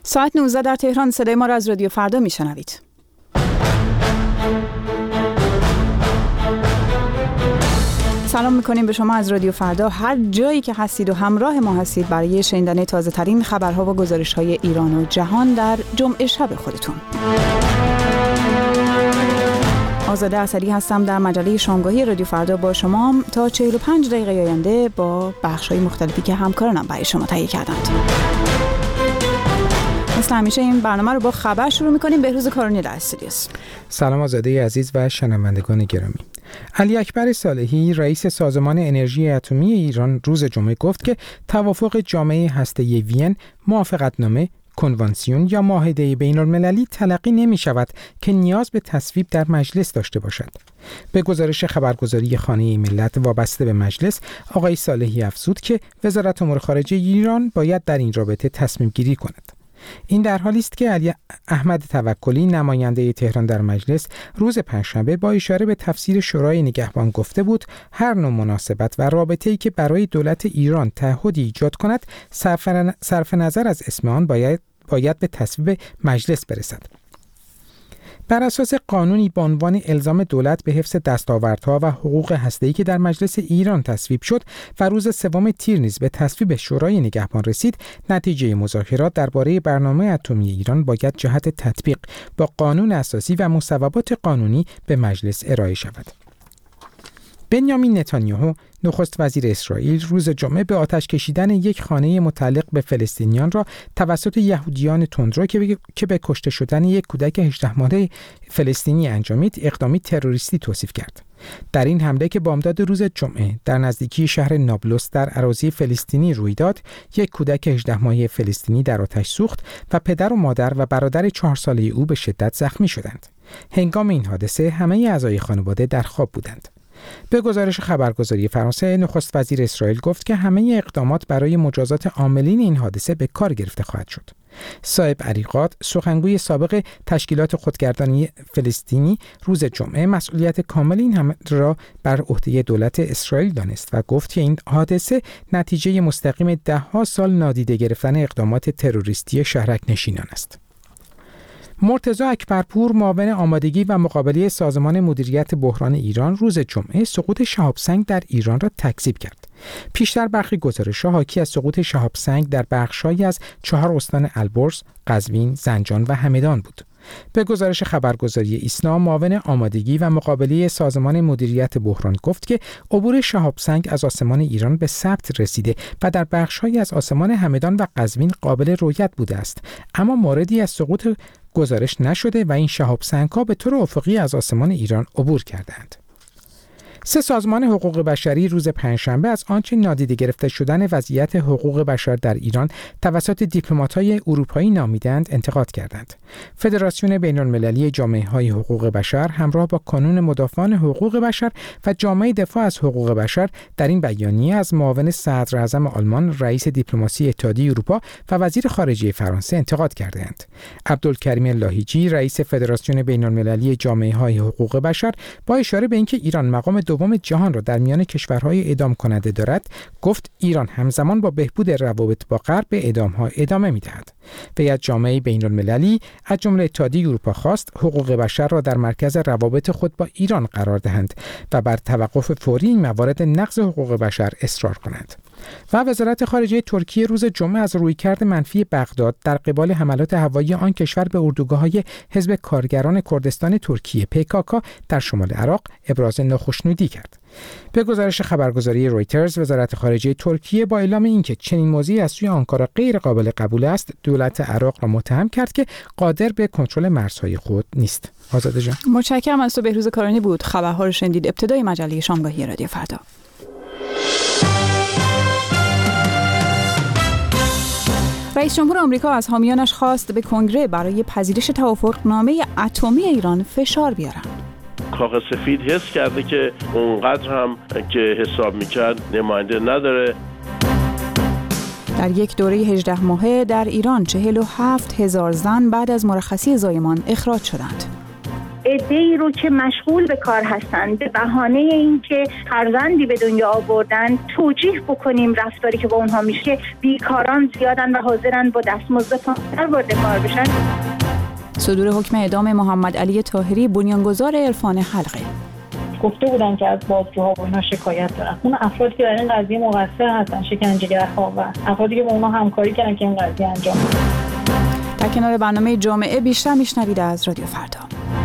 ساعت 19 در تهران. صدای ما را از رادیو فردا میشنوید. سلام میکنیم به شما از رادیو فردا، هر جایی که هستید و همراه ما هستید برای شنیدن تازه ترین خبرها و گزارش های ایران و جهان در جمعه شب خودتون. آزاده عسلی هستم در مجله شامگاهی رادیو فردا با شما تا 45 دقیقه آینده با بخش‌های مختلفی که همکارانم برای شما تهیه کردند. مثل همیشه این برنامه رو با خبر شروع می‌کنیم. بهروز کارانی در استودیوست. سلام آزاده عزیز و شنوندگان گرامی. علی اکبر صالحی رئیس سازمان انرژی اتمی ایران روز جمعه گفت که توافق جامعه هسته‌ای وین، موافقتنامه، کنوانسیون یا معاهده بین‌المللی تلقی نمی‌شود که نیاز به تصویب در مجلس داشته باشد. به گزارش خبرگزاری خانه ملت وابسته به مجلس، آقای صالحی افزود که وزارت امور خارجه ایران باید در این رابطه تصمیم گیری کند. این در حالی است که علی احمد توکلی نماینده تهران در مجلس روز پنجشنبه با اشاره به تفسیر شورای نگهبان گفته بود هر نوع مناسبت و رابطه‌ای که برای دولت ایران تعهدی ایجاد کند صرف نظر از اسم آن باید به تصویب مجلس برسد. بر اساس قانونی با عنوان الزام دولت به حفظ دستاوردها و حقوق هسته‌ای که در مجلس ایران تصویب شد و روز 3 تیر نیز به تصویب شورای نگهبان رسید، نتیجه مذاکرات درباره برنامه اتمی ایران باید جهت تطبیق با قانون اساسی و مصوبات قانونی به مجلس ارائه شود. بنیامین نتانیاهو نخست وزیر اسرائیل روز جمعه به آتش کشیدن یک خانه متعلق به فلسطینیان را توسط یهودیان تندرو که به کشته شدن یک کودک 18 ماهه فلسطینی انجامید اقدامی تروریستی توصیف کرد. در این حمله که بامداد روز جمعه در نزدیکی شهر نابلس در اراضی فلسطینی روی داد، یک کودک 18 ماهه فلسطینی در آتش سوخت و پدر و مادر و برادر 4 ساله او به شدت زخمی شدند. هنگام این حادثه همه اعضای خانواده در خواب بودند. به گزارش خبرگزاری فرانسه، نخست وزیر اسرائیل گفت که همه اقدامات برای مجازات عاملین این حادثه به کار گرفته خواهد شد. صاحب عریقات، سخنگوی سابق تشکیلات خودگردانی فلسطینی، روز جمعه مسئولیت کامل این حمله را بر عهده دولت اسرائیل دانست و گفت که این حادثه نتیجه مستقیم 10 سال نادیده گرفتن اقدامات تروریستی شهرک نشینان است. مرتضی اکبرپور، معاون آمادگی و مقابله سازمان مدیریت بحران ایران، روز جمعه سقوط شهاب سنگ در ایران را تکذیب کرد. پیشتر برخی گزارش‌ها حاکی از سقوط شهاب سنگ در بخش‌هایی از 4 استان البرز، قزوین، زنجان و همدان بود. به گزارش خبرگزاری ایسنا، معاون آمادگی و مقابله سازمان مدیریت بحران گفت که عبور شهاب سنگ از آسمان ایران به ثبت رسیده و در بخش‌هایی از آسمان همدان و قزوین قابل رؤیت بوده است، اما موردی از سقوط گزارش نشده و این شهاب سنگ‌ها به طور افقی از آسمان ایران عبور کردند. 3 سازمان حقوق بشری روز پنجشنبه از آنچه نادیده گرفته شدن وضعیت حقوق بشر در ایران توسط دیپلمات‌های اروپایی نامیدند انتقاد کردند. فدراسیون بین‌المللی جامعه‌های حقوق بشر همراه با کانون مدافعان حقوق بشر و جامعه دفاع از حقوق بشر در این بیانیه از معاون صدراعظم آلمان، رئیس دیپلماسی اتحادیه اروپا و وزیر خارجه فرانسه انتقاد کردند. عبدالکریم لاهیجی، رئیس فدراسیون بین‌المللی جامعه‌های حقوق بشر، با اشاره به اینکه ایران مقام دوم جهان را در میان کشورهای اعدام کننده دارد، گفت ایران همزمان با بهبود روابط با غرب به اعدام‌ها ادامه می‌دهد. وی از جامعه بین‌المللی از جمله اتحادیه اروپا خواست حقوق بشر را در مرکز روابط خود با ایران قرار دهند و بر توقف فوری این موارد نقض حقوق بشر اصرار کنند. و وزارت خارجه ترکیه روز جمعه از رویکرد منفی بغداد در قبال حملات هوایی آن کشور به اردوگاه‌های حزب کارگران کردستان ترکیه PKK در شمال عراق ابراز ناخشنودی کرد. به گزارش خبرگزاری رویترز، وزارت خارجه ترکیه با اعلام اینکه چنین موضوعی از سوی آنکارا غیر قابل قبول است، دولت عراق را متهم کرد که قادر به کنترل مرزهای خود نیست. آزاده جان، متشکرم از تو. بهروز کارانی بود. خبرها رو شنیدید. ابتدای مجله شامگاهی رادیو فردا. رئیس جمهور آمریکا از حامیانش خواست به کنگره برای پذیرش توافقنامه اتمی ایران فشار بیارن. کاخ سفید حس کرده که اونقدر هم که حساب میکرد نماینده نداره. در یک دوره 18 ماهه در ایران 47,000 زن بعد از مرخصی زایمان اخراج شدند. عده‌ای رو که مشغول به کار هستند به بهانه اینکه فرزندی به دنیا آوردن توجیه بکنیم رفتاری که با اونها میشه. بیکاران زیادن و حاضرن با دستمزد پایین‌تر وارد کار بشن. صدور حکم اعدام محمد علی طاهری بنیانگذار عرفان حلقه. گفته بودن که از بازجوها و اینا شکایت دارن. اون افرادی که در این قضیه مقصر هستن، شکنجهگرها و افرادی که با اونها همکاری کردن که این قضیه انجام بشه. در کنار برنامه جامعه بیشتر میشنوید از رادیو فردا.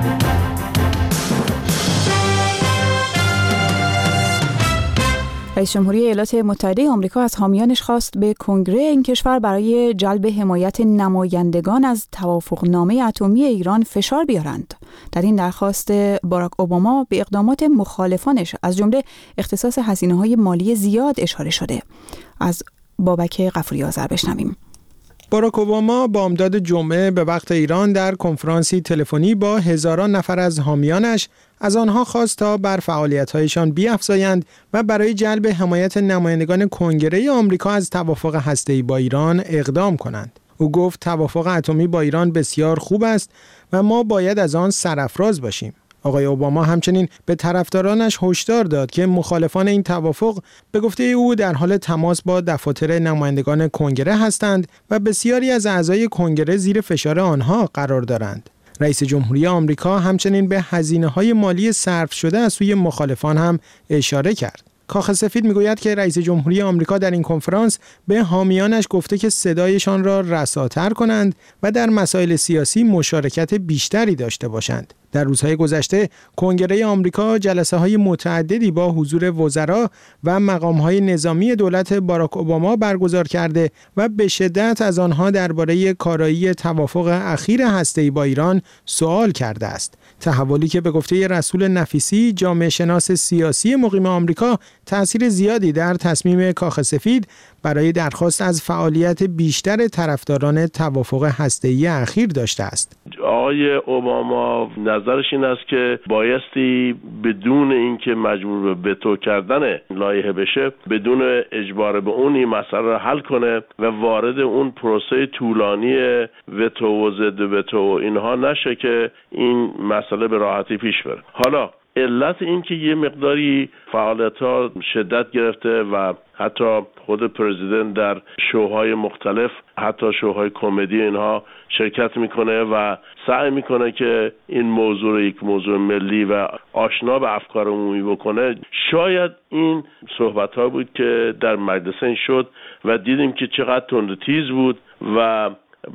رئیس جمهوری ایالات متحده آمریکا از حامیانش خواست به کنگره این کشور برای جلب حمایت نمایندگان از توافقنامه اتمی ایران فشار بیارند. در این درخواست باراک اوباما به اقدامات مخالفانش از جمله اختصاص هزینه‌های مالی زیاد اشاره شده. از بابک غفوری آذر بشنویم. باراک اوباما بامداد جمعه به وقت ایران در کنفرانسی تلفنی با هزاران نفر از حامیانش از آنها خواست تا بر فعالیت‌هایشان بیفزایند و برای جلب حمایت نمایندگان کنگره آمریکا از توافق هسته‌ای با ایران اقدام کنند. او گفت توافق اتمی با ایران بسیار خوب است و ما باید از آن سرافراز باشیم. آقای اوباما همچنین به طرفدارانش هشدار داد که مخالفان این توافق به گفته او در حال تماس با دفاتر نمایندگان کنگره هستند و بسیاری از اعضای کنگره زیر فشار آنها قرار دارند. رئیس جمهوری آمریکا همچنین به هزینه‌های مالی صرف شده از سوی مخالفان هم اشاره کرد. کاخ سفید میگوید که رئیس جمهوری آمریکا در این کنفرانس به حامیانش گفته که صدایشان را رساتر کنند و در مسائل سیاسی مشارکت بیشتری داشته باشند. در روزهای گذشته کنگره آمریکا جلسه‌های متعددی با حضور وزرا و مقام‌های نظامی دولت باراک اوباما برگزار کرده و به شدت از آنها درباره کارایی توافق اخیر هسته‌ای با ایران سوال کرده است. تحولی که به گفته رسول نفیسی جامعه شناس سیاسی مقیم آمریکا تأثیر زیادی در تصمیم کاخ سفید برای درخواست از فعالیت بیشتر طرفداران توافق هسته‌ای اخیر داشته است. آقای اوباما نظرش این است که بایستی بدون اینکه مجبور به وتو کردن لایحه بشه، بدون اجبار به اون این مسئله را حل کنه و وارد اون پروسه طولانی وتو و ضد وتو اینها نشه که این مسئله به راحتی پیش بره. حالا علت این که یه مقداری فعالیت‌ها شدت گرفته و حتی خود پرزیدنت در شوهای مختلف، حتی شوهای کمدی اینها شرکت میکنه و سعی میکنه که این موضوع رو یک موضوع ملی و آشنا به افکار عمومی بکنه. شاید این صحبت‌ها بود که در مجلس این شد و دیدیم که چقدر تندتیز بود و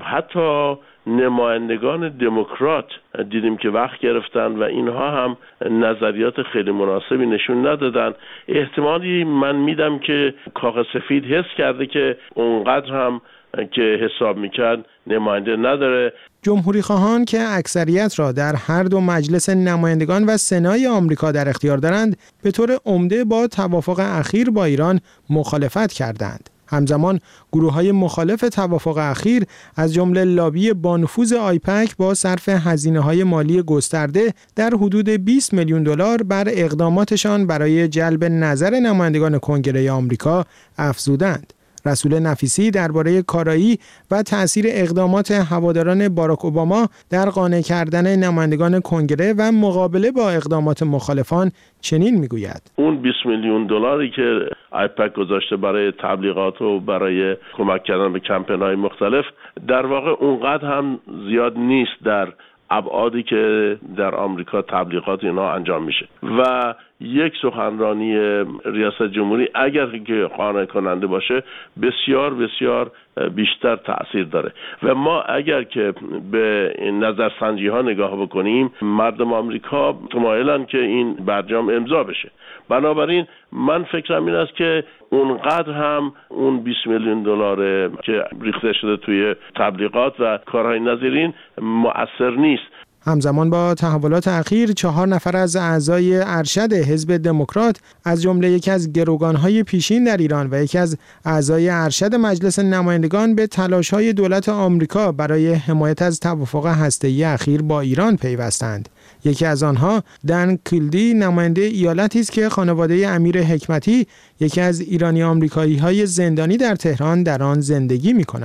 حتی نمایندگان دموکرات دیدیم که وقت گرفتن و اینها هم نظریات خیلی مناسبی نشون ندادن. احتمالی من میدم که کاخ سفید حس کرده که اونقدر هم که حساب میکرد نماینده نداره. جمهوری خواهان که اکثریت را در هر دو مجلس نمایندگان و سنای آمریکا در اختیار دارند به طور عمده با توافق اخیر با ایران مخالفت کردند. همزمان گروه‌های مخالف توافق اخیر از جمله لابی بانفوذ آیپک با صرف هزینه‌های مالی گسترده در حدود 20 میلیون دلار بر اقداماتشان برای جلب نظر نمایندگان کنگره آمریکا افزودند. رسول نفیسی درباره کارایی و تأثیر اقدامات هواداران باراک اوباما در قانع کردن نمایندگان کنگره و مقابله با اقدامات مخالفان چنین میگوید: اون 20 میلیون دلاری که آیپک گذاشته برای تبلیغات و برای کمک کردن به کمپین‌های مختلف در واقع اونقدر هم زیاد نیست در ابعادی که در آمریکا تبلیغات اینا انجام میشه و یک سخنرانی ریاست جمهوری اگر که قانع کننده باشه بسیار بسیار بیشتر تأثیر داره و ما اگر که به نظرسنجی ها نگاه بکنیم مردم آمریکا مایلن که این برجام امضا بشه. بنابراین من فکرم این است که اونقدر هم اون 20 میلیون دلار که ریخته شده توی تبلیغات و کارهای نظیرین مؤثر نیست. همزمان با تحولات اخیر 4 نفر از اعضای ارشد حزب دموکرات از جمله یکی از گروگان‌های پیشین در ایران و یکی از اعضای ارشد مجلس نمایندگان به تلاش‌های دولت آمریکا برای حمایت از توافق هسته‌ای اخیر با ایران پیوستند. یکی از آنها دن کیلدی نماینده ایالتی است که خانواده امیر حکمتی یکی از ایرانی آمریکایی‌های زندانی در تهران در آن زندگی می‌کنند.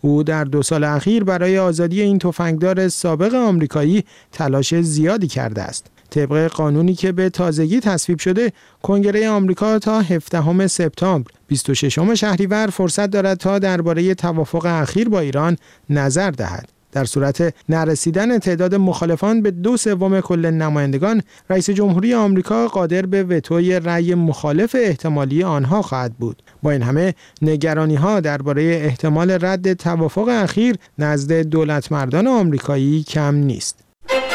او در 2 سال اخیر برای آزادی این تفنگدار سابق آمریکایی تلاش زیادی کرده است. طبق قانونی که به تازگی تصویب شده، کنگره آمریکا تا 17 سپتامبر 26 شهریور فرصت دارد تا درباره توافق اخیر با ایران نظر دهد. در صورت نرسیدن تعداد مخالفان به 2/3 کل نمایندگان، رئیس جمهوری آمریکا قادر به وتوی رأی مخالف احتمالی آنها خواهد بود. با این همه نگرانی‌ها درباره احتمال رد توافق اخیر نزد دولتمردان آمریکایی کم نیست.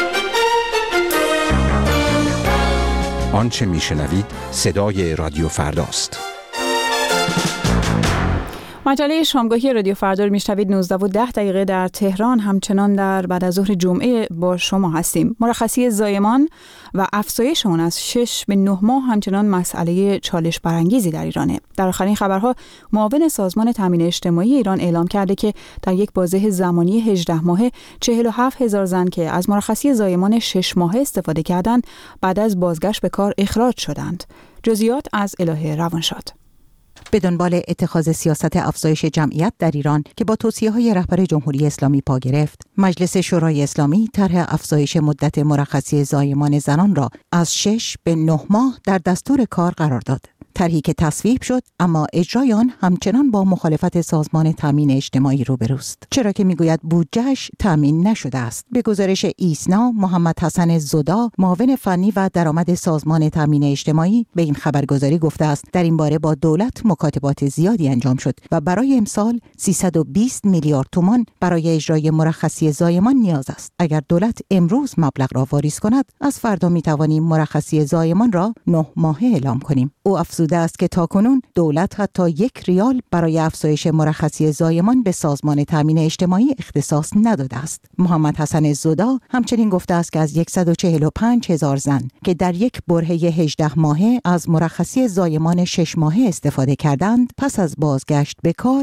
آنچه میشنوید صدای رادیو فرداست. مجله شامگاهی رادیو فردا رو میشنوید. 19:10 در تهران. همچنان در بعد از ظهر جمعه با شما هستیم. مرخصی زایمان و افزایش اون از 6 به 9 ماه همچنان مسئله چالش برانگیزی در ایرانه. در آخرین خبرها معاون سازمان تامین اجتماعی ایران اعلام کرده که در یک بازه زمانی 18 ماهه 47,000 زن که از مرخصی زایمان 6 ماهه استفاده کردند بعد از بازگشت به کار اخراج شدند. جزئیات از الهه روانشاد. به دنبال اتخاذ سیاست افزایش جمعیت در ایران که با توصیه‌های رهبر جمهوری اسلامی پا گرفت، مجلس شورای اسلامی طرح افزایش مدت مرخصی زایمان زنان را از 6 به 9 ماه در دستور کار قرار داد. طرحی که تصویب شد اما اجرای آن همچنان با مخالفت سازمان تامین اجتماعی روبروست، چرا که میگوید بودجه‌اش تامین نشده است. به گزارش ایسنا، محمد حسن زدا، معاون فنی و درآمد سازمان تامین اجتماعی، به این خبرگزاری گفته است در این باره با دولت مکاتبات زیادی انجام شد و برای امسال 320 میلیارد تومان برای اجرای مرخصی زایمان نیاز است. اگر دولت امروز مبلغ را واریز کند، از فردا میتوانیم مرخصی زایمان را 9 ماهه اعلام کنیم. او افزوده است که تاکنون دولت حتی 1 ریال برای افزایش مرخصی زایمان به سازمان تامین اجتماعی اختصاص نداده است. محمد حسن زدا همچنین گفته است که از 145,000 زن که در یک برهه 18 ماهه از مرخصی زایمان 6 ماهه استفاده کردند، پس از بازگشت به کار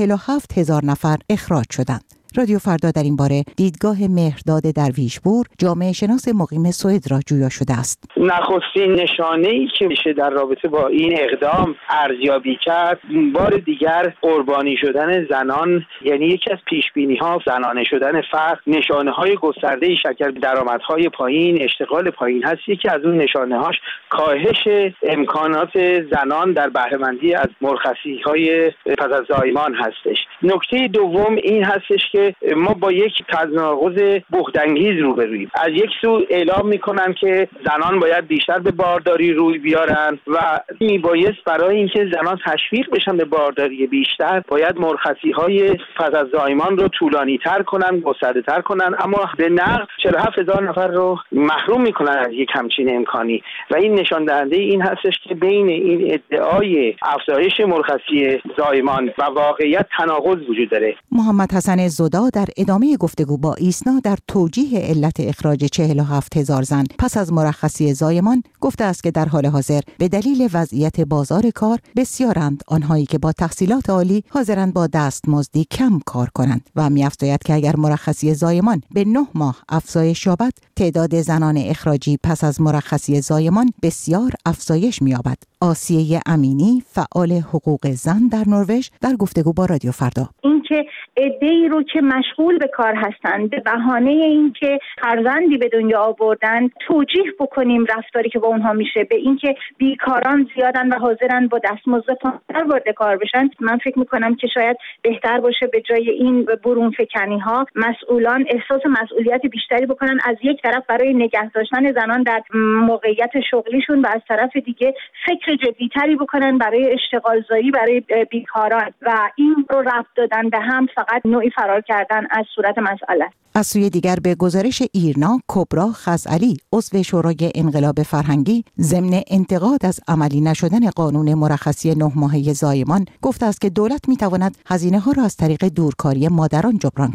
47,000 نفر اخراج شدند. رادیو فردا در این باره دیدگاه مهرداد درویشپور، جامعه شناس مقیم سوئد را جویا شده است. نخستین نشانه‌ای که میشه در رابطه با این اقدام ارزیابی کرد، بار دیگر قربانی شدن زنان، یعنی یکی از پیش‌بینی‌ها زنانه شدن فقر، نشانه‌های گسترده شکل درآمدهای پایین، اشتغال پایین هست. یکی از اون نشانه‌هاش کاهش امکانات زنان در بهره‌مندی از مرخصی‌های پس از زایمان هستش. نکته دوم این هستش که ما با یک تناقض بهت‌انگیز روبرویم. از یک سو اعلام میکنن که زنان باید بیشتر به بارداری روی بیارن و میبایست برای اینکه زنان تشویق بشن به بارداری بیشتر، باید مرخصی‌های پس از زایمان رو طولانی‌تر کنن، گسترده‌تر کنن، اما به نقد 47,000 نفر رو محروم میکنن از یک همچین امکانی و این نشان دهنده این هستش که بین این ادعای افزایش مرخصی زایمان و واقعیت تناقض وجود داره. محمد حسن زدا در ادامه گفتگو با ایسنا در توجیه علت اخراج 47,000 زن پس از مرخصی زایمان گفته است که در حال حاضر به دلیل وضعیت بازار کار بسیارند آنهایی که با تحصیلات عالی حاضرند با دستمزدی کم کار کنند و می‌افزاید که اگر مرخصی زایمان به 9 ماه افزایش یابد، تعداد زنان اخراجی پس از مرخصی زایمان بسیار افزایش می‌یابد. آسیه امینی، فعال حقوق زن در نروژ، در گفتگو با رادیو فردا اینکه عده‌ای رو که مشغول به کار هستند به بهانه اینکه فرزندی به دنیا آوردن توجیه بکنیم رفتاری که با اونها میشه به اینکه بیکاران زیادن و حاضرن با دستمزد پایین‌تر وارد کار بشن، من فکر میکنم که شاید بهتر باشه به جای این برون فکنی ها مسئولان احساس مسئولیت بیشتری بکنن، از یک طرف برای نگه داشتن زنان در موقعیت شغلیشون و از طرف دیگه فکر جدی‌تری بکنن برای اشتغالزایی برای بیکاران و این رو ربط دادن به هم فقط نوعی فرار کردن از صورت مسئله. از سوی دیگر به گزارش ایرنا، کبرا خزعلی، عضو شورای انقلاب فرهنگی، ضمن انتقاد از عملی نشدن قانون مرخصی 9 ماهه زایمان گفته است که دولت می‌تواند هزینه‌ها را از طریق دورکاری مادران جبران کند.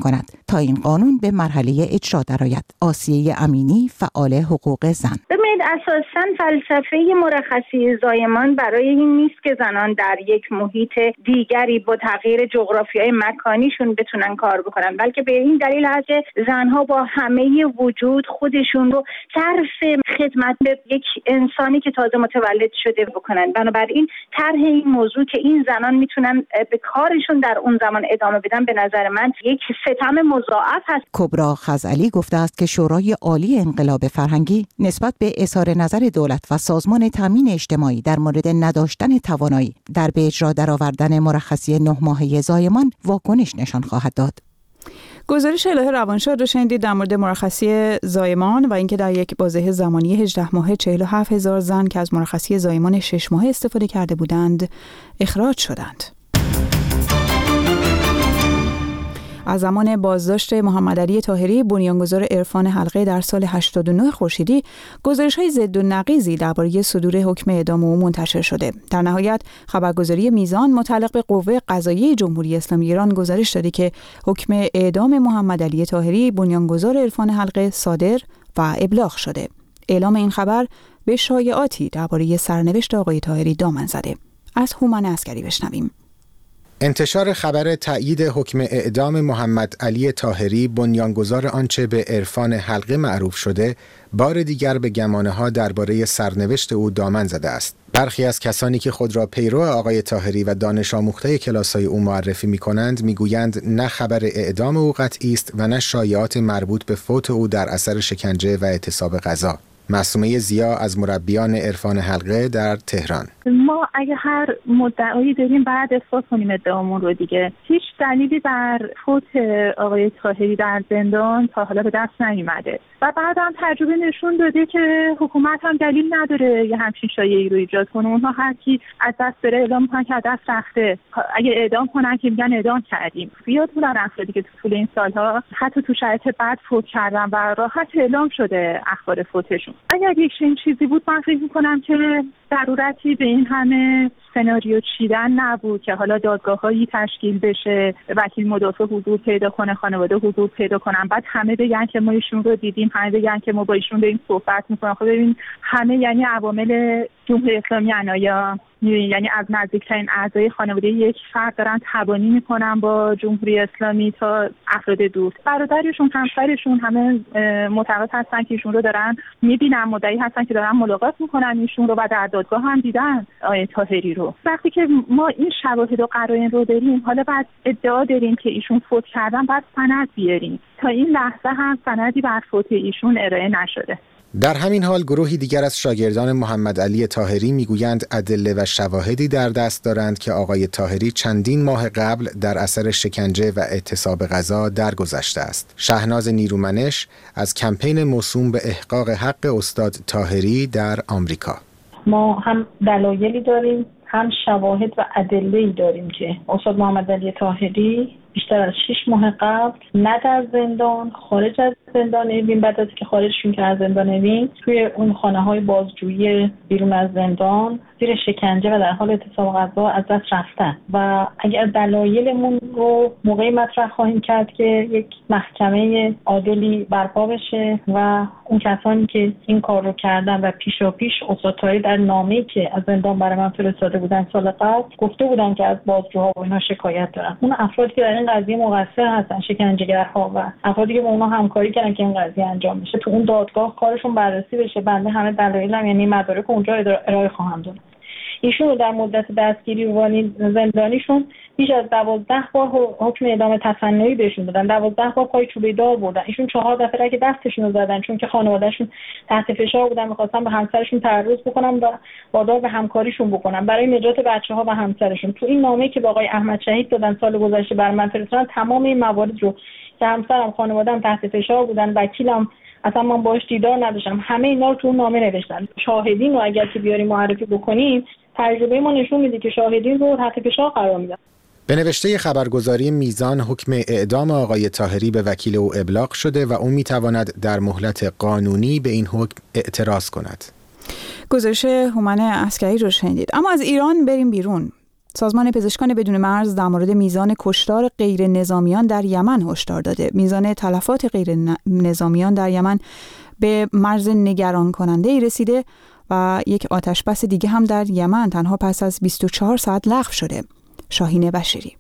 تا این قانون به مرحله اجرا درآید. آسیه امینی، فعال حقوق زن: ببینید، اساساً فلسفه مرخصی زایمان برای این نیست که زنان در یک محیط دیگری با تغییر جغرافیای مکانیشون بتونن کار بکنن، بلکه به این دلیل هست که زنها با همه وجود خودشون رو صرف خدمت به یک انسانی که تازه متولد شده بکنن. بنابراین طرح این موضوع که این زنان میتونن به کارشون در اون زمان ادامه بدن، به نظر من یک ستم مضاعف هست. کبرا خزعلی گفته است که شورای عالی انقلاب فرهنگی نسبت به اظهار نظر دولت و سازمان تامین اجتماعی در مورد نداشتن توانایی در به اجرا درآوردن مرخصی 9 ماهه زایمان واکنش نشان خواهد داد. گزارش الهه روانشاد رو شنیدید در مورد مرخصی زایمان و اینکه در یک بازه زمانی 18 ماهه 47,000 زن که از مرخصی زایمان 6 ماهه استفاده کرده بودند اخراج شدند. از زمان بازداشت محمد علی طاهری بنیانگذار عرفان حلقه در سال 89 خورشیدی، گزارش‌های ضد و نقیضی درباره صدور حکم اعدام او منتشر شده. در نهایت خبرگزاری میزان متعلق به قوه قضاییه جمهوری اسلامی ایران گزارش داده که حکم اعدام محمد علی طاهری بنیانگذار عرفان حلقه صادر و ابلاغ شده. اعلام این خبر به شایعاتی درباره سرنوشت آقای طاهری دامن زده. از هومن عسکری بشنویم. انتشار خبر تأیید حکم اعدام محمد علی طاهری بنیانگذار آنچه به عرفان حلقه معروف شده، بار دیگر به گمانه‌ها درباره سرنوشت او دامن زده است. برخی از کسانی که خود را پیرو آقای طاهری و دانش آموخته کلاس‌های او معرفی می‌کنند می‌گویند نه خبر اعدام او قطعی است و نه شایعات مربوط به فوت او در اثر شکنجه و اعتصاب غذا. معصومه ضیا از مربیان عرفان حلقه در تهران: ما اگه هر مدعایی داریم بعد اثبات کنیم ادعامون رو دیگه. هیچ دلیلی بر فوت آقای طاهری در زندان تا حالا به دست نیومده و بعدم تجربه نشون داده که حکومت هم دلیل نداره یه همچین شایعه‌ای رو ایجاد کنه. اونها هر کی از دست بره اعدام می‌کنن که از دست رفته. اگه اعدام کنن که میگن اعدام کردیم. بیاد بودن افرادی که تو طول این سالها حتی تو شرایط بد فوت کردن و راحت اعلام شده اخبار فوتشون. اگر یک چیزی بود من فکر می‌کنم که ضرورتی به این همه سناریو چیدن نبود که حالا دادگاه‌هایی تشکیل بشه، وکیل مدافع حضور پیدا کنه، خانواده حضور پیدا کنن، بعد همه بگن که ما ایشون رو دیدیم، همه بگن که ما با ایشون داریم صحبت می‌کنیم. خب ببین همه یعنی عوامل جمهوری اسلامی عنایا، یعنی از نزدیکترین اعضای خانواده یک فرد دارن تبانی میکنن با جمهوری اسلامی تا افراد دور. برادرشون، همسرشون همه معتقد هستن که ایشون رو دارن میبینن، مدعی هستن که دارن ملاقات میکنن ایشون رو و در دادگاه هم دیدن آقای طاهری رو. وقتی که ما این شواهد و قرائن رو داریم، حالا بعد ادعا داریم که ایشون فوت کردن، بعد سند بیاریم. تا این لحظه هم سندی بر فوت ایشون ارائه نشده. در همین حال گروهی دیگر از شاگردان محمد علی طاهری میگویند ادله و شواهدی در دست دارند که آقای طاهری چندین ماه قبل در اثر شکنجه و اعتصاب غذا درگذشته است. شهناز نیرومنش از کمپین موسوم به احقاق حق استاد طاهری در آمریکا: ما هم دلایلی داریم، هم شواهد و ادله‌ای داریم که استاد محمد علی طاهری بیشتر از 6 ماه قبل نه در زندان، خارج از زندان اوین، بعد از که خارجشون که از زندان اوین، توی اون خانه‌های بازجویی بیرون از زندان زیر شکنجه و در حال اعتصاب غذا از دست رفتن. و اگر دلایلمون رو موقعی مطرح خواهیم کرد که یک محکمه عادلی برپا بشه و اون کسانی که این کار رو کردن و پیشاپیش استاد طاهری در نامه‌ای که از زندان برای من فرستاده بودن سال قبل گفته بودن که از بازجوها و اینا شکایت دارن. اون افرادی که در این قضیه مقصر هستن، شکنجهگرها و افرادی که با اونها همکاری کردن که این قضیه انجام بشه، تو اون دادگاه کارشون بررسی بشه. بنده همه دلایلم یعنی مدارک اونجا ارائه خواهم داد. ایشون رو در مدت دستگیری و زندانیشون بیش از 12 بار حکم اعدام تصنعی بهشون دادن، 12 بار پای چوبه دار بردن. ایشون 4 دفعه رگ دستشون رو زدن چون که خانواده‌شون تحت فشار بودن، می‌خواستن به همسرشون تعرض بکنن و وادار به همکاریشون بکنن برای نجات بچه‌ها و همسرشون. تو این نامه‌ای که با آقای احمد شهید دادن سال گذشته بر من فرستادن، تمام این موارد رو که همسرم خانواده‌ام تحت فشار بودن، وکیلم اصلا من باهاش دیدار نداشتم، همه اینا رو تو نامه نوشتن. شاهدین رو اگر که بیاریم معرفی بکنیم، تجربه ما نشون میده که شاهدین رو تحت فشار قرار میدن. به نوشته خبرگزاری میزان حکم اعدام آقای طاهری به وکیل او ابلاغ شده و او میتواند در مهلت قانونی به این حکم اعتراض کند. گزارش هومن عسکری رو شنیدید. اما از ایران بریم بیرون. سازمان پزشکان بدون مرز در مورد میزان کشتار غیر نظامیان در یمن هشدار داده. میزان تلفات غیر نظامیان در یمن به مرز نگران کننده رسیده و یک آتشبس دیگه هم در یمن تنها پس از 24 ساعت لغو شده. شاهین بشیری.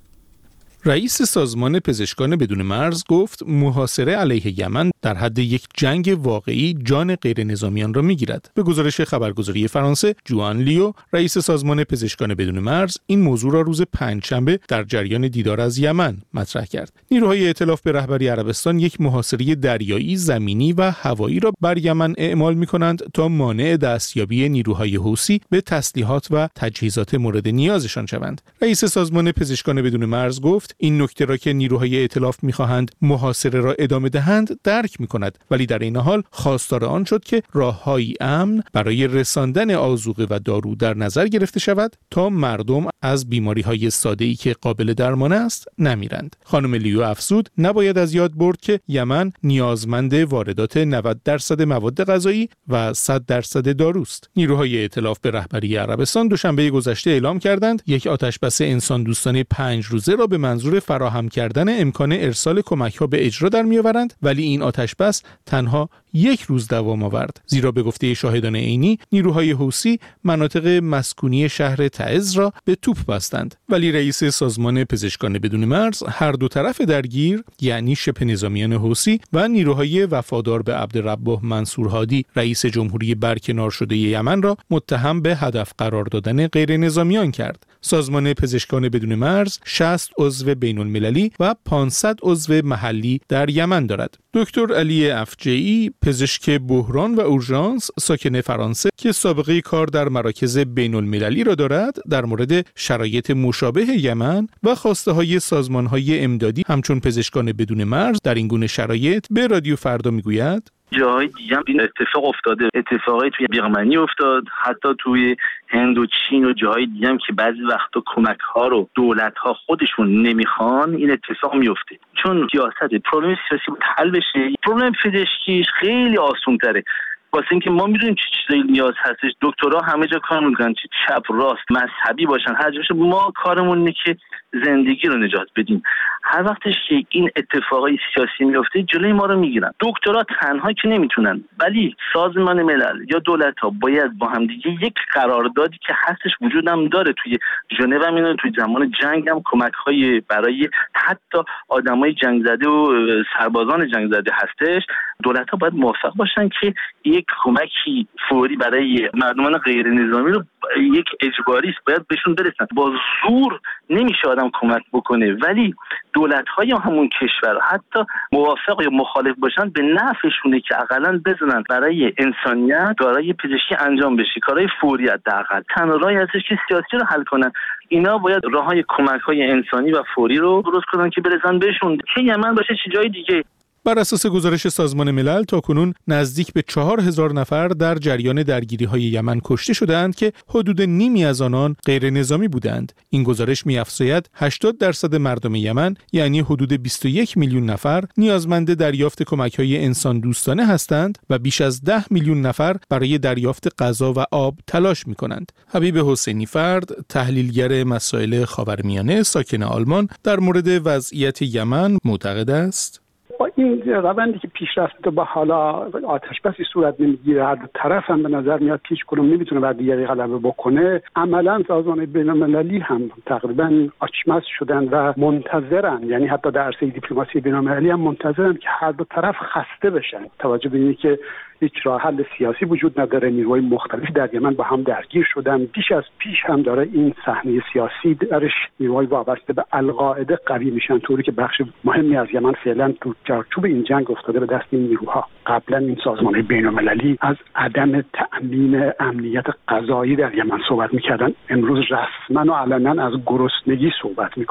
رئیس سازمان پزشکان بدون مرز گفت محاصره علیه یمن در حد یک جنگ واقعی جان غیر نظامیان را میگیرد. به گزارش خبرگزاری فرانسه، جوان لیو، رئیس سازمان پزشکان بدون مرز، این موضوع را روز پنجشنبه در جریان دیدار از یمن مطرح کرد. نیروهای ائتلاف به رهبری عربستان یک محاصره دریایی، زمینی و هوایی را بر یمن اعمال می‌کنند تا مانع دستیابی نیروهای حوثی به تسلیحات و تجهیزات مورد نیازشان شوند. رئیس سازمان پزشکان بدون مرز گفت این نکته را که نیروهای ائتلاف می‌خواهند محاصره را ادامه دهند درک می‌کند، ولی در این حال خواستار آن شد که راه‌هایی امن برای رساندن آذوقه و دارو در نظر گرفته شود تا مردم از بیماری‌های ساده‌ای که قابل درمان است نمیرند. خانم لیو افزود نباید از یاد برد که یمن نیازمند واردات 90% مواد غذایی و 100% داروست. نیروهای ائتلاف به رهبری عربستان دوشنبه گذشته اعلام کردند یک آتشبس انسان دوستانه 5 روزه را به منظور فراهم کردن امکان ارسال کمک‌ها به اجرا در می‌آورند، ولی این آتشبس تنها 1 روز دوام آورد، زیرا به گفته شاهدان عینی نیروهای حوثی مناطق مسکونی شهر تعز را به توپ بستند. ولی رئیس سازمان پزشکان بدون مرز هر دو طرف درگیر، یعنی شبه نظامیان حوثی و نیروهای وفادار به عبدالربه منصور هادی رئیس جمهوری برکنار شده یمن را متهم به هدف قرار دادن غیر نظامیان کرد. سازمان پزشکان بدون مرز 60 عضو بین المللی و 500 عضو محلی در یمن دارد. دکتر علی افجعی، پزشک بحران و اورژانس ساکن فرانسه که سابقه کار در مراکز بین المللی را دارد، در مورد شرایط مشابه یمن و خواسته های سازمان های امدادی همچون پزشکان بدون مرز در این گونه شرایط به رادیو فردا میگوید: جاهای دیگه هم این اتفاق افتاده، اتفاقی توی بیرمنی افتاد، حتی توی هند و چین و جاهای دیگه هم که بعضی وقتا کمک ها رو دولت ها خودشون نمیخوان این اتفاق میفته، چون سیاست پروبلم سیاسی بود حل بشه. پروبلم پزشکیش خیلی آسان تره، واسه اینکه ما میدونیم چه چیزایی نیاز هستش. دکترها همه جا کار میکنن، چه چپ راست مذهبی باشن، هر جا باشه. ما کارمون اینه که زندگی رو نجات بدیم. هر وقتش که این اتفاقای سیاسی میفته جلوی ما رو میگیرن. دکترها تنها که نمیتونن، ولی سازمان ملل یا دولت‌ها باید با هم دیگه یک قراردادی که هستش وجودم داره توی ژنو هم اینو توی زمان جنگ هم کمک‌های برای حتی آدمای جنگ زده و سربازان جنگ زده هستش. دولت‌ها باید موفق باشن که یک کمکی فوری برای مردمان غیر نظامی رو یک اجباری است باید بهشون برسن. با زور نمیشه آدم کمک بکنه، ولی دولت‌های همون کشور حتی موافق یا مخالف باشن به نفعشونه که حداقل بزنن برای انسانیت کارهای پزشکی انجام بشه، کارهای فوری حداقل. تنها راهی هستش که سیاسی رو حل کنن. اینا باید راههای کمک‌های انسانی و فوری رو درست کنن که برسن بهشون، چه یمن باشه چه جای دیگه. بر اساس گزارش سازمان ملل تاکنون نزدیک به 4000 نفر در جریان درگیری‌های یمن کشته شده‌اند که حدود نیمی از آنان غیر نظامی بودند. این گزارش می‌افزاید 80% مردم یمن، یعنی حدود 21 میلیون نفر، نیازمند دریافت کمک‌های انسان دوستانه هستند و بیش از 10 میلیون نفر برای دریافت غذا و آب تلاش می‌کنند. حبیب حسینی فرد، تحلیلگر مسائل خاورمیانه ساکن آلمان، در مورد وضعیت یمن معتقد است: با این روندی که پیش رفته با حالا آتشبسی صورت نمیگیره، هر دو طرف هم به نظر میاد که هیچ کدوم نمیتونه بر دیگری غلبه بکنه، عملا سازمان بین‌المللی هم تقریبا آچمز شدن و منتظرن، یعنی حتی در عرصه دیپلماسی بین‌المللی هم منتظرن که هر دو طرف خسته بشن. توجه به اینه که هیچ راه حل سیاسی وجود نداره، نیروهای مختلفی در یمن با هم درگیر شدن. بیش از پیش هم داره این صحنه سیاسی درش نیروهای وابسته به القاعده قوی میشن، طوری که بخش مهمی از یمن فعلا تو چارچوب این جنگ افتاده به دست این نیروها. قبلا این سازمان بین‌المللی از عدم تأمین امنیت غذایی در یمن صحبت میکردن، امروز رسما و علنا از گرسنگی صحبت میکنن.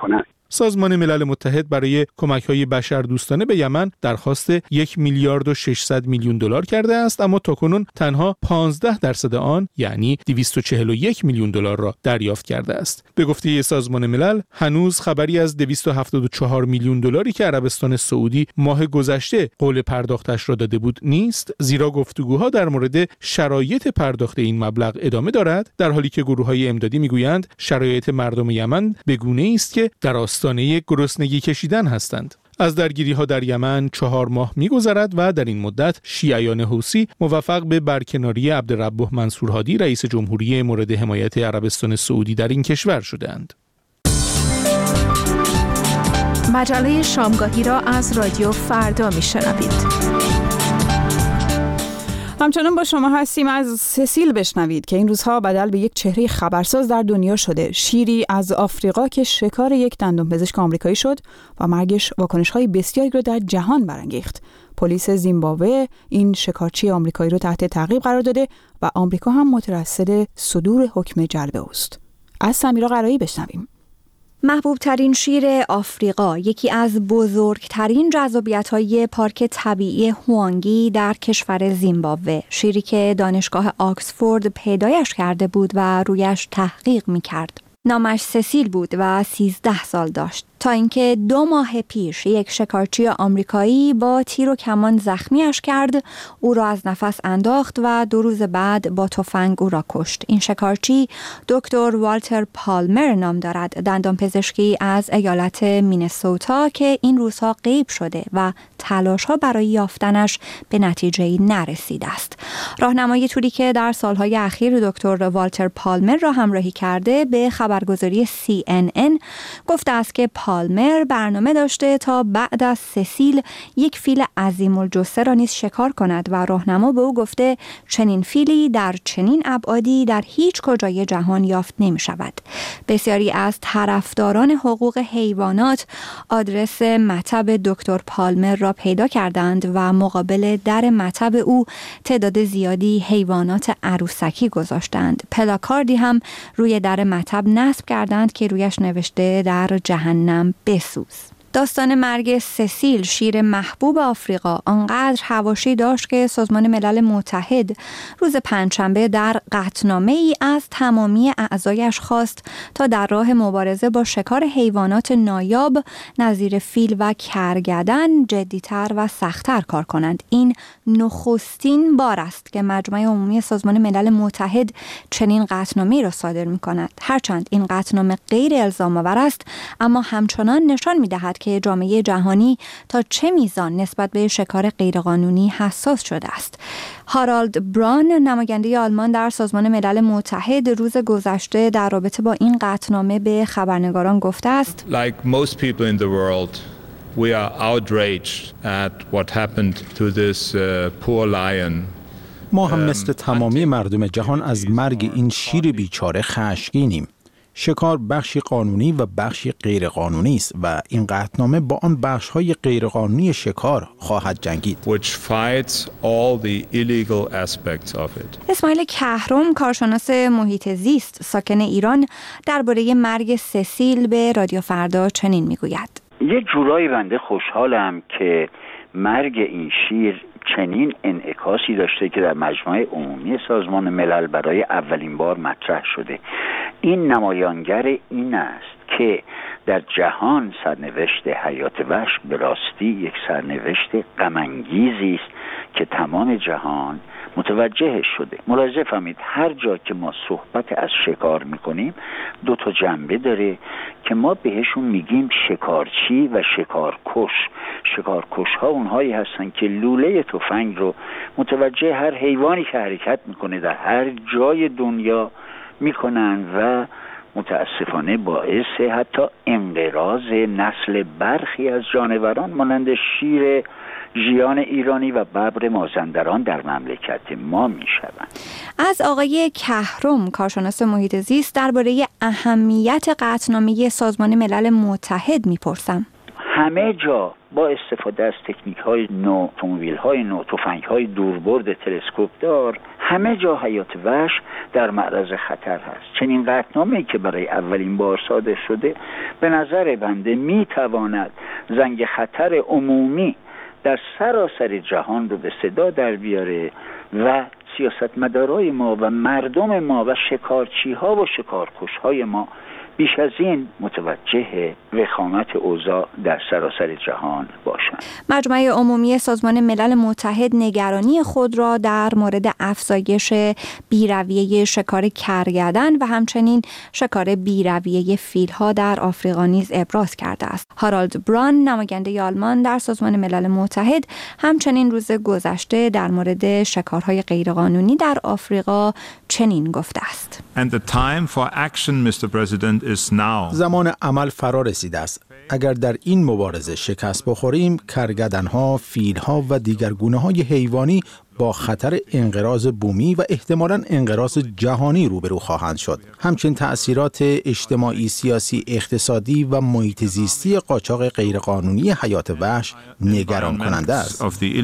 سازمان ملل متحد برای کمک‌های بشردوستانه به یمن درخواست 1 میلیارد و 600 میلیون دلار کرده است، اما تاکنون تنها 15% آن یعنی 241 میلیون دلار را دریافت کرده است. به گفته سازمان ملل هنوز خبری از 274 میلیون دلاری که عربستان سعودی ماه گذشته قول پرداختش را داده بود نیست، زیرا گفتگوها در مورد شرایط پرداخت این مبلغ ادامه دارد، در حالی که گروه‌های امدادی میگویند شرایط مردم یمن به گونه‌ای است که در آستانه گرسنگی کشیدن هستند. از درگیری‌ها در یمن 4 ماه می‌گذرد و در این مدت شیعیان حوثی موفق به برکناری عبدالرب منصور هادی رئیس جمهوری مورد حمایت عربستان سعودی در این کشور شدند. مجله شامگاهی را از رادیو فردا میشنوید. همچنان با شما هستیم. از سسیل بشنوید که این روزها بدل به یک چهره خبرساز در دنیا شده. شیری از آفریقا که شکار یک دندانپزشک آمریکایی شد و مرگش واکنش‌های بسیاری را در جهان برانگیخت. پلیس زیمبابوه این شکارچی آمریکایی را تحت تعقیب قرار داده و آمریکا هم مترصد صدور حکم جلب اوست. از سمیرا قرایی بشنویم. محبوب ترین شیر آفریقا، یکی از بزرگترین جذابیت‌های پارک طبیعی هوانگی در کشور زیمبابوه، شیری که دانشگاه آکسفورد پیدایش کرده بود و رویش تحقیق می‌کرد. نامش سسیل بود و 13 سال داشت تا اینکه 2 ماه پیش یک شکارچی آمریکایی با تیر و کمان زخمیش کرد، او را از نفس انداخت و 2 روز بعد با تفنگ او را کشت. این شکارچی دکتر والتر پالمر نام دارد، دندانپزشکی از ایالت مینسوتا که این روزها غیب شده و تلاش‌ها برای یافتنش به نتیجه‌ای نرسیده است. راهنمای طوری که در سالهای اخیر دکتر والتر پالمر را همراهی کرده به خبرگزاری CNN گفته است که پالمر برنامه داشته تا بعد از سسیل یک فیل عظیم الجثه را نیز شکار کند و راهنما به او گفته چنین فیلی در چنین ابعادی در هیچ کجای جهان یافت نمی شود. بسیاری از طرفداران حقوق حیوانات آدرس مطب دکتر پالمر را پیدا کردند و مقابل در مطب او تعداد زیادی حیوانات عروسکی گذاشتند. پلاکاردی هم روی در مطب نصب کردند که رویش نوشته در جهنم بسوز. داستان مرگ سسیل، شیر محبوب آفریقا، آنقدر حواشی داشت که سازمان ملل متحد روز پنجشنبه در قطعنامه‌ای از تمامی اعضایش خواست تا در راه مبارزه با شکار حیوانات نایاب نظیر فیل و کرگدن جدی‌تر و سخت‌تر کار کنند. این نخستین بار است که مجمع عمومی سازمان ملل متحد چنین قطعنامه‌ای را صادر می‌کند. هرچند این قطعنامه غیر الزام‌آور است، اما همچنان نشان می‌دهد که جامعه جهانی تا چه میزان نسبت به شکار غیرقانونی حساس شده است. هارالد بران، نماینده آلمان در سازمان ملل متحد، روز گذشته در رابطه با این قطعنامه به خبرنگاران گفته است: Like most people in the world, we are outraged at what happened to this poor lion. ما هم مثل تمامی مردم جهان از مرگ این شیر بیچاره خشمگینیم. شکار بخشی قانونی و بخشی غیر قانونی است و این قطعنامه با آن بخش‌های غیر قانونی شکار خواهد جنگید. اسماعیل کهرم، کارشناس محیط زیست ساکن ایران، درباره مرگ سسیل به رادیو فردا چنین میگوید: یه جورایی بنده خوشحالم که مرگ این شیر چنین انعکاسی داشته که در مجمع عمومی سازمان ملل برای اولین بار مطرح شده. این نمایانگر این است که در جهان سرنوشت حیات وحش به راستی یک سرنوشت غم‌انگیزی است که تمام جهان متوجه شده. ملاحظه فرمایید هر جا که ما صحبت از شکار میکنیم 2 جنبه داره که ما بهشون میگیم شکارچی و شکارکش. شکارکش ها اونهایی هستن که لوله تفنگ رو متوجه هر حیوانی که حرکت میکنه در هر جای دنیا میکنن و متاسفانه باعث حتی انقراض نسل برخی از جانوران مانند شیر ژیان ایرانی و ببر مازندران در مملکت ما میشوند. از آقای کهرم، کارشناس محیط زیست، درباره اهمیت قطعنامه سازمان ملل متحد میپرسم. همه جا با استفاده از تکنیک‌های نو، اتومبیل‌های نو، تفنگ‌های دوربرد تلسکوپ دار، همه جا حیات وحش در معرض خطر هست. چنین قطعنامه‌ای که برای اولین بار صادر شده به نظر بنده میتواند زنگ خطر عمومی در سراسر جهان رو به صدا در بیاره و سیاستمدارای ما و مردم ما و شکارچی‌ها و شکارکش‌های ما بیش از این متوجه وخامت اوضاع در سراسر جهان باشند. مجمع عمومی سازمان ملل متحد نگرانی خود را در مورد افزایش بی‌رویه شکار کرگدن و همچنین شکار بی‌رویه فیل‌ها در آفریقا نیز ابراز کرده است. هارالد بران، نماینده آلمان در سازمان ملل متحد، همچنین روز گذشته در مورد شکارهای غیرقانونی در آفریقا چنین گفته است. And the time for action, Mr. President, is now. زمان عمل فرا رسیده است. اگر در این مبارزه شکست بخوریم، کرگدن‌ها، فیل‌ها و دیگر گونه‌های حیوانی با خطر انقراض بومی و احتمالاً انقراض جهانی روبرو خواهند شد. همچنین تأثیرات اجتماعی، سیاسی، اقتصادی و محیط زیستی قاچاق غیرقانونی حیات وحش نگران کننده است.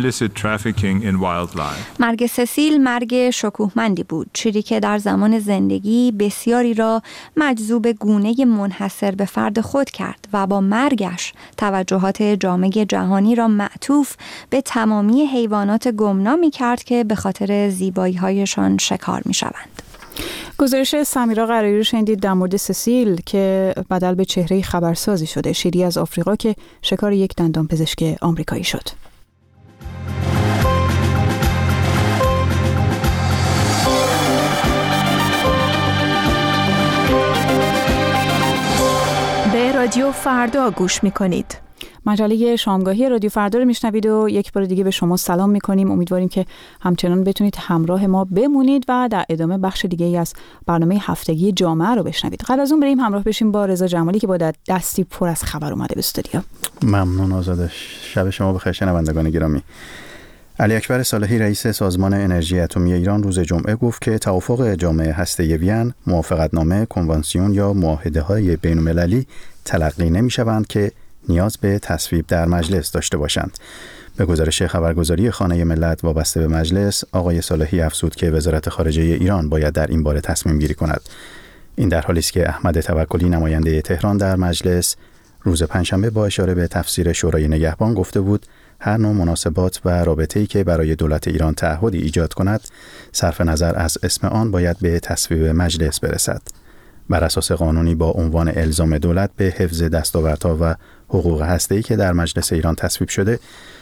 مرگ سسیل مرگ شکوهمندی بود، چیزی که در زمان زندگی بسیاری را مجذوب گونه منحصر به فرد خود کرد و با مرگش توجهات جامعه جهانی را معطوف به تمامی حیوانات گمنام کرد که به خاطر زیبایی‌هایشان شکار می‌شوند. گزارش سمیرا قرایی رو شنیدید در مورد سسیل که بدل به چهره خبرسازی شده، شیری از آفریقا که شکار یک دندانپزشک آمریکایی شد. به رادیو فردا گوش می‌کنید. مجله شامگاهی رادیو فردا رو میشنوید و یک بار دیگه به شما سلام میکنیم. امیدواریم که همچنان بتونید همراه ما بمونید و در ادامه بخش دیگه از برنامه هفتگی جامعه رو بشنوید. قبل از اون بریم همراه بشیم با رضا جمالی که با دستی پر از خبر اومده به استودیو. ممنون آزاده. شب شما بخیر شنوندگان گرامی. علی اکبر صالحی رئیس سازمان انرژی اتمی ایران روز جمعه گفت که توافق جامعه هسته‌ای وین، موافقتنامه، کنوانسیون یا معاهده‌های بین‌المللی تلقی نمی‌شوند که نیاز به تصویب در مجلس داشته باشند. به گزارش خبرگزاری خانه ملت وابسته به مجلس، آقای صالحی افزود که وزارت خارجه ایران باید در این باره تصمیم گیری کند. این در حالی است که احمد توکلی نماینده تهران در مجلس روز پنجشنبه با اشاره به تفسیر شورای نگهبان گفته بود هر نوع مناسبات و رابطه‌ای که برای دولت ایران تعهدی ایجاد کند، صرف نظر از اسم آن باید به تصویب مجلس برسد. بر اساس قانونی با عنوان الزام دولت به حفظ دستاوردها و حقوق هسته‌ای که در مجلس ایران تصویب شده،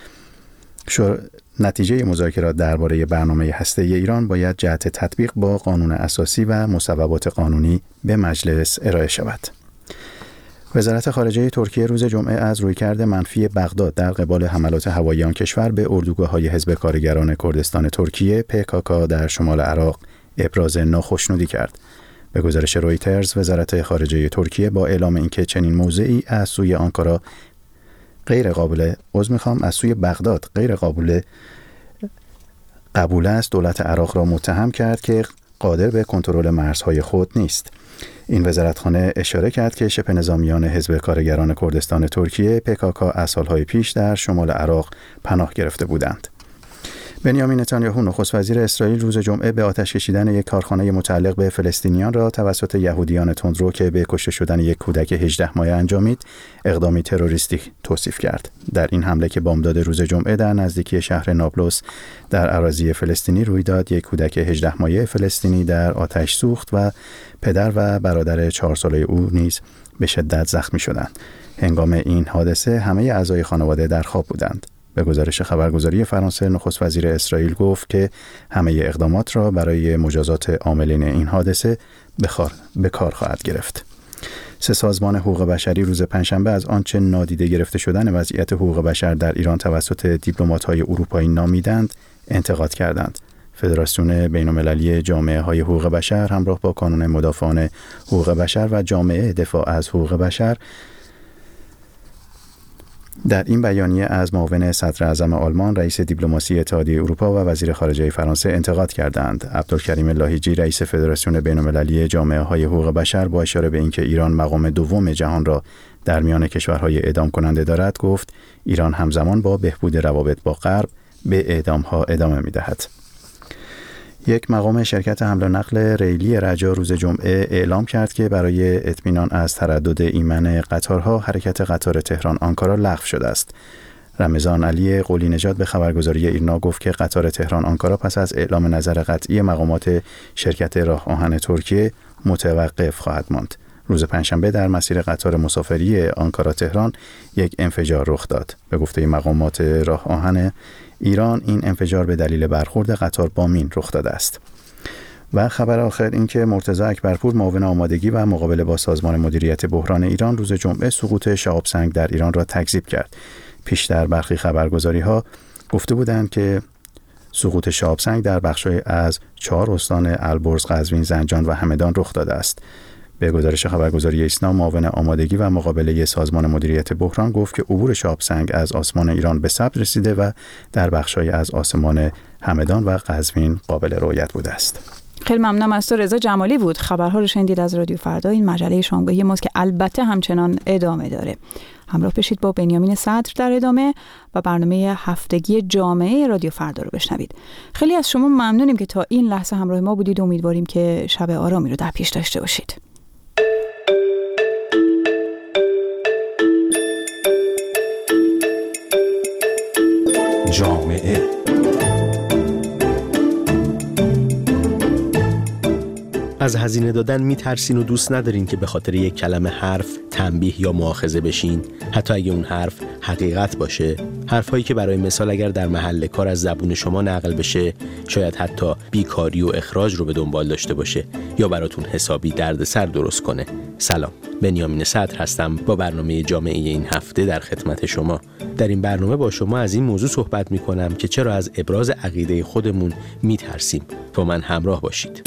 نتیجه مذاکرات درباره برنامه هسته‌ای ایران باید جهت تطبیق با قانون اساسی و مصوبات قانونی به مجلس ارائه شود. وزارت خارجه ترکیه روز جمعه از رویکرد منفی بغداد در قبال حملات هوایی آن کشور به اردوگاه‌های حزب کارگران کردستان ترکیه PKK در شمال عراق ابراز ناخشنودی کرد. به گزارش رویترز، وزارت خارجه ترکیه با اعلام اینکه چنین موضعی از سوی آنکارا از سوی بغداد غیر قبول است، دولت عراق را متهم کرد که قادر به کنترل مرزهای خود نیست. این وزارتخانه اشاره کرد که شبه نظامیان حزب کارگران کردستان ترکیه PKK از سالهای پیش در شمال عراق پناه گرفته بودند. بنیامین نتانیاهو نخست وزیر اسرائیل روز جمعه به آتش کشیدن یک کارخانه متعلق به فلسطینیان را توسط یهودیان تندرو که به کشته شدن یک کودک 18 مایه انجامید، اقدامی تروریستی توصیف کرد. در این حمله که بامداد روز جمعه در نزدیکی شهر نابلس در اراضی فلسطینی روی داد، یک کودک 18 مایه فلسطینی در آتش سوخت و پدر و برادر 4 ساله او نیز به شدت زخمی شدند. هنگام این حادثه همه اعضای خانواده در خواب بودند. به گزارش خبرگزاری فرانسه، نخست وزیر اسرائیل گفت که همه اقدامات را برای مجازات عاملین این حادثه به کار خواهد گرفت. 3 سازمان حقوق بشری روز پنجشنبه از آنچه نادیده گرفته شدن وضعیت حقوق بشر در ایران توسط دیپلمات‌های اروپایی نامیدند، انتقاد کردند. فدراسیون بین‌المللی جامعه‌های حقوق بشر همراه با کانون مدافعان حقوق بشر و جامعه دفاع از حقوق بشر در این بیانیه از معاون صدر اعظم آلمان، رئیس دیپلماسی اتحادیه اروپا و وزیر خارجه فرانسه انتقاد کردند. عبدالکریم لاهیجی، رئیس فدراسیون بین‌المللی جامعه‌های حقوق بشر، با اشاره به اینکه ایران مقام دوم جهان را در میان کشورهای اعدام کننده دارد، گفت ایران همزمان با بهبود روابط با غرب به اعدام‌ها ادامه می‌دهد. یک مقام شرکت حمل و نقل ریلی رجا روز جمعه اعلام کرد که برای اطمینان از تردد ایمن قطارها حرکت قطار تهران آنکارا لغو شده است. رمضان علی قلی نژاد به خبرگزاری ایرنا گفت که قطار تهران آنکارا پس از اعلام نظر قطعی مقامات شرکت راه آهن ترکیه متوقف خواهد ماند. روز پنجشنبه در مسیر قطار مسافری آنکارا تهران یک انفجار رخ داد. به گفته مقامات راه آهن ایران این انفجار به دلیل برخورد قطار با مین رخ داده است. و خبر آخر این که مرتضی اکبرپور معاون آمادگی و مقابله با سازمان مدیریت بحران ایران روز جمعه سقوط شهاب سنگ در ایران را تکذیب کرد. پیشتر برخی خبرگزاری‌ها گفته بودند که سقوط شهاب سنگ در بخش‌های از 4 استان البرز، قزوین، زنجان و همدان رخ داده است. به گزارش خبرگزاری ایسنا، معاون آمادگی و مقابله سازمان مدیریت بحران گفت که عبور شهاب سنگ از آسمان ایران به ثبت رسیده و در بخش‌های از آسمان همدان و قزوین قابل رؤیت بوده است. خیلی ممنونم از تو. رضا جمالی بود. خبرها رو شنیدید از رادیو فردا، این مجله شامگاهی ماست که البته همچنان ادامه داره. همراه بشید با بنیامین صدر در ادامه و برنامه هفتگی جامعه رادیو فردا رو بشنوید. خیلی از شما ممنونیم که تا این لحظه همراه ما بودید و امیدواریم که شب آرامی رو در پیش داشته باشید. جامعه از هزینه دادن میترسین و دوست ندارین که به خاطر یک کلمه حرف تنبیه یا مؤاخذه بشین، حتی اگه اون حرف حقیقت باشه. حرفایی که برای مثال اگر در محل کار از زبون شما نقل بشه شاید حتی بیکاری و اخراج رو به دنبال داشته باشه یا براتون حسابی دردسر درست کنه. سلام، بنیامین صدر هستم با برنامه جامعه این هفته در خدمت شما. در این برنامه با شما از این موضوع صحبت میکنم که چرا از ابراز عقیده خودمون میترسیم. با من همراه باشید.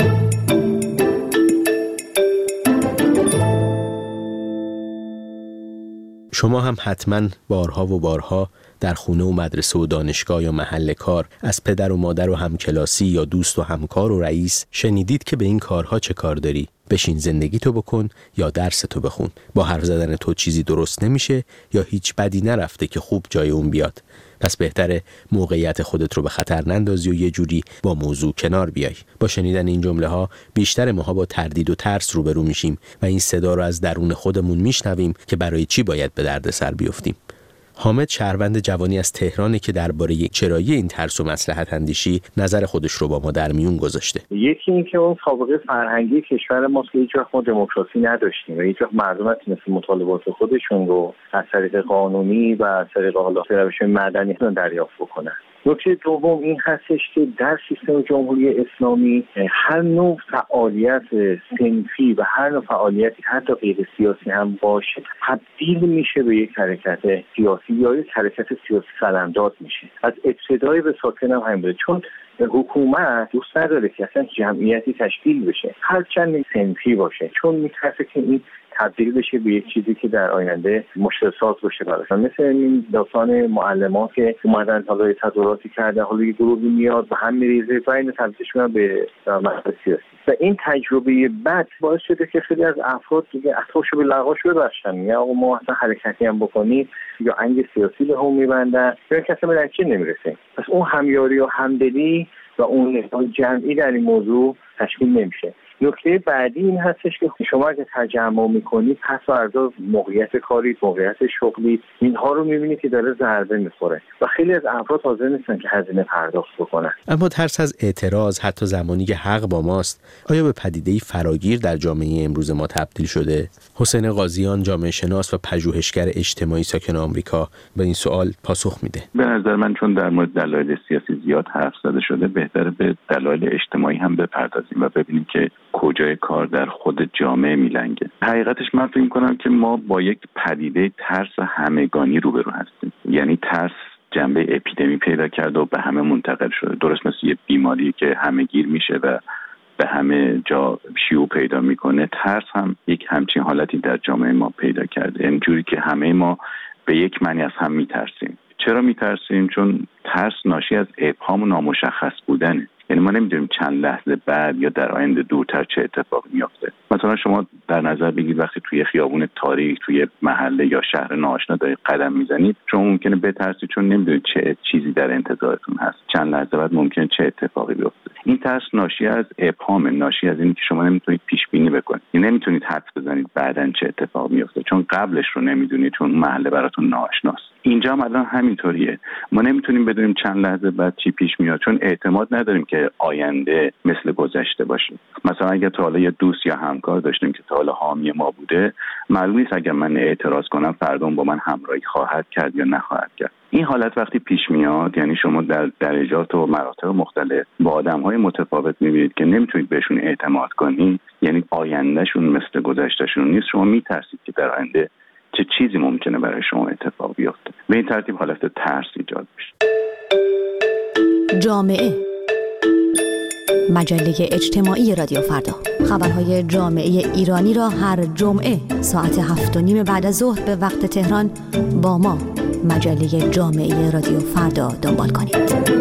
شما هم حتما بارها و بارها در خونه و مدرسه و دانشگاه یا محل کار از پدر و مادر و همکلاسی یا دوست و همکار و رئیس شنیدید که به این کارها چه کار داری؟ بشین زندگی تو بکن یا درس تو بخون. با حرف زدن تو چیزی درست نمیشه یا هیچ بدی نرفته که خوب جای اون بیاد. پس بهتره موقعیت خودت رو به خطر نندازی و یه جوری با موضوع کنار بیای. با شنیدن این جمله ها بیشتر ماها با تردید و ترس روبرو میشیم و این صدا رو از درون خودمون میشنویم که برای چی باید به دردسر بیفتیم. حامد شهروند جوانی از تهرانه که درباره چرایی این ترس و مصلحت اندیشی نظر خودش رو با ما در میون گذاشته. یکی این که اون سابقه فرهنگی کشور ماست که هیچ وقت ما دموکراسی نداشتیم و هیچ وقت مردم مثل مطالبات خودشون رو از طریق قانونی و از طریق روش مدنی دریافت بکنن. نکته دوم این هستش که در سیستم جمهوری اسلامی هر نوع فعالیت صنفی و هر نوع فعالیتی حتی غیر سیاسی هم باشه تبدیل میشه به یک حرکت سیاسی یا یک حرکت سیاسی قلمداد میشه. از ابتدای به ساکن هم همین بوده، چون حکومت دوست نداره که اصلا جمعیتی تشکیل بشه هرچند صنفی باشه، چون میترسه که این تبدیل بشه به یک چیزی که در آینده مشکل ساز باشه براشون. مثل این داستان معلمان که اومدن حالا تظاهراتی کردن، حالا یه گروهی میاد و هم میریزه و این تبدیلش میاد به مسئله سیاسی و این تجربه بد باعث شده که خیلی از افراد دیگه اطرافشو به لغاش ببخشن یا آقا ما اصلا حرکتی هم بکنید یا انگ سیاسی به هم میبندن یا کسی به نتیجه نمیرسه. پس اون همیاری و همدلی و اون جمعی در این موضوع تشکیل نمیشه. نکته بعدی این هستش که شما اگه تجمع میکنید پس فردا موقعیت کاری، موقعیت شغلی اینها رو میبینید که داره ضربه میخوره و خیلی از افراد حاضر نیستن که هزینه پرداخت بکنن. اما ترس از اعتراض حتی زمانی که حق با ماست آیا به پدیده‌ای فراگیر در جامعه امروز ما تبدیل شده؟ حسین قاضیان جامعه شناس و پژوهشگر اجتماعی ساکن آمریکا به این سوال پاسخ میده. به نظر من چون در مورد دلایل سیاسی زیاد حرف زده شده بهتره به دلایل اجتماعی هم بپردازیم و ببینیم که کجای کار در خود جامعه میلنگه. حقیقتش من فکر می‌کنم که ما با یک پدیده ترس همگانی روبرو هستیم. یعنی ترس جنبه اپیدمی پیدا کرده و به همه منتقل شده. درست مثل یه بیماری که همه گیر میشه و به همه جا شیوع پیدا میکنه، ترس هم یک همچین حالتی در جامعه ما پیدا کرده. اینجوری که همه ما به یک معنی از هم میترسیم. چرا میترسیم؟ چون ترس ناشی از ابهام و نامشخص بودنه. یعنی ما نمیدونیم چند لحظه بعد یا در آینده دورتر چه اتفاقی میفته. مثلا شما در نظر بگیرید وقتی توی خیابون تاریک، توی محله یا شهر ناآشنا دارید قدم میزنید، شما ممکنه بترسید چون نمیدونید چه چیزی در انتظارتون هست. چند لحظه بعد ممکنه چه اتفاقی بیفته. این ترس ناشی از ابهام، ناشی از اینکه شما نمیتونید پیش بینی بکنید. نمیتونید حدس بزنید بعداً چه اتفاق میفته چون قبلش رو نمیدونید، چون محله براتون ناآشناست. اینجا هم الان همینطوریه. ما نمیتونیم بدونیم چند لحظه بعد چی پیش میاد چون اعتماد نداریم که آینده مثل گذشته باشه. مثلا اگه تا حالا یه دوست یا همکار داشتیم که تا حالا حامی ما بوده، معلوم نیست اگر من اعتراض کنم فردا با من همراهی خواهد کرد یا نخواهد کرد. این حالت وقتی پیش میاد، یعنی شما در درجات و مراتب مختلف با آدم‌های متفاوت می‌بینید که نمیتونید بهشون اعتماد کنید، یعنی آیندهشون مثل گذشتهشون نیست، شما میترسید که در آینده چه چیزی ممکنه برای شما اتفاق بیفته. به این ترتیب حالت ترس ایجاد میشه. جامعه، مجله اجتماعی رادیو فردا. خبرهای جامعه ایرانی را هر جمعه ساعت 7:30 بعد از ظهر به وقت تهران با ما مجله جامعه رادیو فردا دنبال کنید.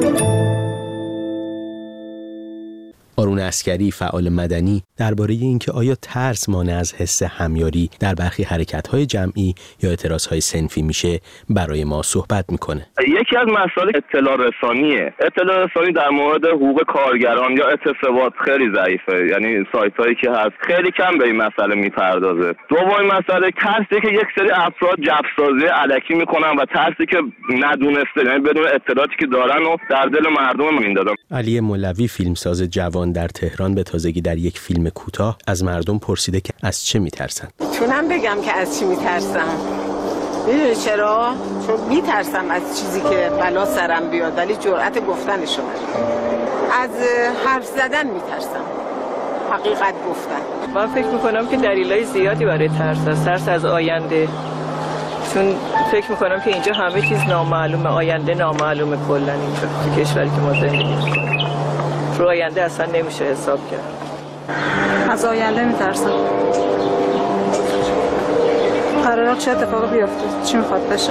آرون عسکری، فعال مدنی، درباره اینکه آیا ترس مانع از حس همیاری در برخی حرکت‌های جمعی یا اعتراض‌های صنفی میشه برای ما صحبت میکنه. یکی از مسائل اطلاع رسانیه. اطلاع رسانی در مورد حقوق کارگران یا اعتصابات خیلی ضعیفه، یعنی سایت‌هایی که هست خیلی کم به این مسئله میپردازه. دومین مسئله ترسی که یک سری افراد جفسازی الکی میکنن و ترسی که ندونسته، یعنی بدون اطلاعاتی که دارن و در دل مردم میندازن. علی مولوی، فیلمساز جوان در تهران، به تازگی در یک فیلم کوتاه از مردم پرسیده که از چه میترسن. میتونم بگم که از چی میترسم؟ میدونی چرا؟ چون میترسم از چیزی که بلا سرم بیاد ولی جرأت گفتنشو ندارم. از حرف زدن میترسم، حقیقت گفتن. من فکر میکنم که دلایل زیادی برای ترس هست. ترس از آینده، چون فکر میکنم که اینجا همه چیز نامعلومه، آینده نامعلومه کلا اینجا تو کشوری که ما زندگی میکنیم. رو آینده اصلا نمیشه حساب کرد. از آینده میترسم. قراره چه اتفاقی بیفته، چی میخواد بشه.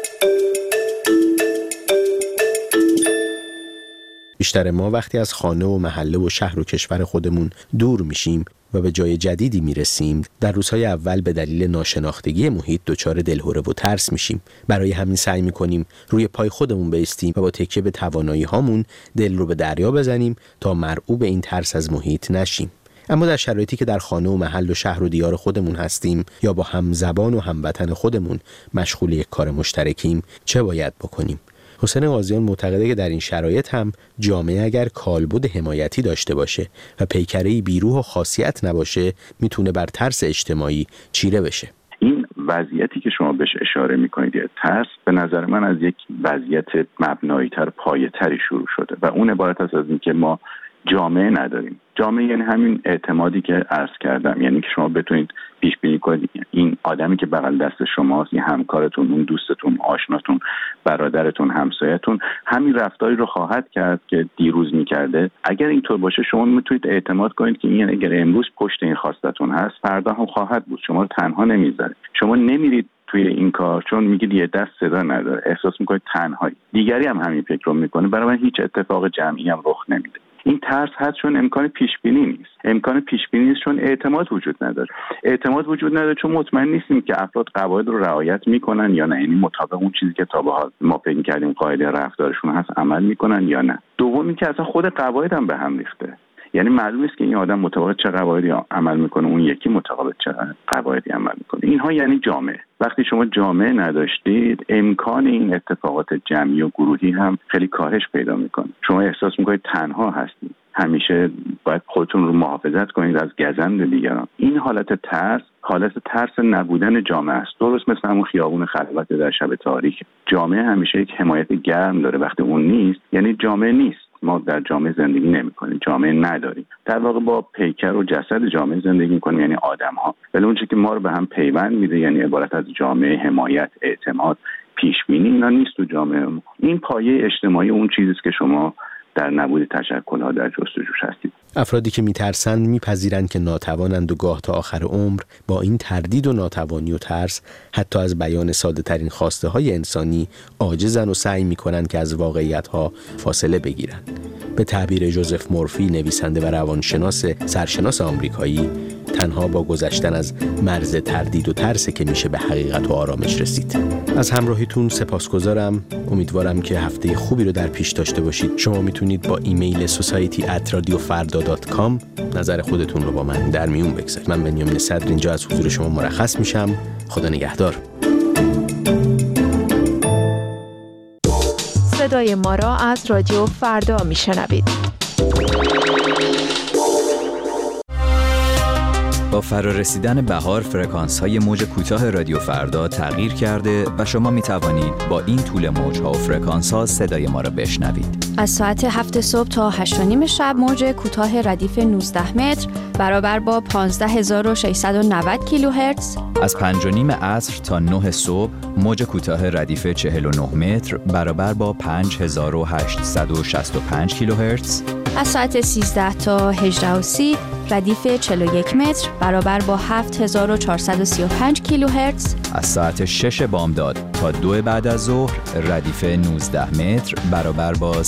بیشتر ما وقتی از خانه و محله و شهر و کشور خودمون دور میشیم و به جای جدیدی میرسیم، در روزهای اول به دلیل ناشناختگی محیط دچار دلهره و ترس میشیم. برای همین سعی میکنیم روی پای خودمون بایستیم و با تکیه به توانایی هامون دل رو به دریا بزنیم تا مرعوب این ترس از محیط نشیم. اما در شرایطی که در خانه و محل و شهر و دیار خودمون هستیم یا با همزبان و هموطن خودمون مشغول یک کار مشترکیم، چه باید بکنیم؟ حسین قاضیان معتقده که در این شرایط هم جامعه اگر کالبد حمایتی داشته باشه و پیکره‌ای بیروح و خاصیت نباشه، میتونه بر ترس اجتماعی چیره بشه. این وضعیتی که شما بهش اشاره میکنید، ترس، به نظر من از یک وضعیت مبنایی‌تر، پایه‌تری شروع شده و اون عبارت است از اینکه ما جامعه نداریم. جامعه یعنی همین اعتمادی که عرض کردم، یعنی که شما بتونید پیش بینی کنید این آدمی که بغل دست شماست، این همکارتون، اون دوستتون، آشناتون، برادرتون، همسایتون همین رفتاری رو خواهد کرد که دیروز میکرده. اگر اینطور باشه شما میتونید اعتماد کنید که این اگر امروز پشت این خواستتون هست، فردا هم خواهد بود. شما رو تنها نمیذاره. شما نمیرید توی این کار چون میگید یه دست صدا نداره، احساس میکنید تنهایی. دیگری هم همین فکر رو میکنه، برای من هیچ اتفاق جمعی هم رخ نمیده. این ترس هست چون امکان پیش بینی نیست. امکان پیش بینی نیست چون اعتماد وجود نداره. اعتماد وجود نداره چون مطمئن نیستیم که افراد قواعد رو رعایت میکنن یا نه، یعنی مطابق اون چیزی که تا به حال ما فکر کردیم قاعده رفتارشون هست عمل میکنن یا نه. دومی که اصلا خود قواعد هم به هم ریخته. یعنی معلوم است که این آدم مطابق چه قواعدی عمل میکنه، اون یکی مطابق چه قواعدی عمل میکنه. اینها یعنی جامعه. وقتی شما جامعه نداشتید، امکان این اتفاقات جمعی و گروهی هم خیلی کاهش پیدا میکنه. شما احساس میکنید تنها هستید، همیشه باید خودتون رو محافظت کنید از گزند دیگران. این حالت ترس نبودن جامعه است. درست مثل همون خیابون خلوت در شب تاریک. جامعه همیشه یک حمایت گرم داره. وقتی اون نیست، یعنی جامعه نیست. ما در جامعه زندگی نمی‌کنیم، جامعه نداریم. در واقع با پیکر و جسد جامعه زندگی می‌کنیم، یعنی آدم‌ها. ولی اون چیزی که ما رو به هم پیوند میده، یعنی عبارت از جامعه، حمایت، اعتماد، پیشبینی، اینا نیست تو جامعه. این پایه اجتماعی اون چیزی است که شما در نبود تشکل‌ها در جستجوش هستید. افرادی که میترسن میپذیرند که ناتوانند و گاه تا آخر عمر با این تردید و ناتوانی و ترس حتی از بیان ساده ترین خواسته های انسانی عاجزن و سعی میکنن که از واقعیت ها فاصله بگیرن. به تعبیر جوزف مورفی، نویسنده و روانشناس سرشناس آمریکایی، تنها با گذشتن از مرز تردید و ترس که میشه به حقیقت و آرامش رسید. از همراهیتون سپاسگزارم. امیدوارم که هفته خوبی رو در پیش داشته باشید. شما میتونید با ایمیل society@radiofarda.com نظر خودتون رو با من در میون بگذارید. من بنیامین صدر اینجا از حضور شما مرخص میشم. خدا نگهدار. صدای ما را از رادیو فردا میشنوید. با فرارسیدن بهار فرکانس‌های موج کوتاه رادیو فردا تغییر کرده و شما می توانید با این طول موج‌ها و فرکانس‌ها صدای ما را بشنوید. از ساعت 7 صبح تا 8:30 شب موج کوتاه ردیف 19 متر برابر با 15690 کیلوهرتز. از 5:30 عصر تا 9 صبح موج کوتاه ردیف 49 متر برابر با 5865 کیلوهرتز. از ساعت 13 تا 18:30 ردیف 41 متر برابر با 7435 کیلوهرتز. از ساعت 6 بامداد تا 2 بعد از ظهر ردیف 19 متر برابر با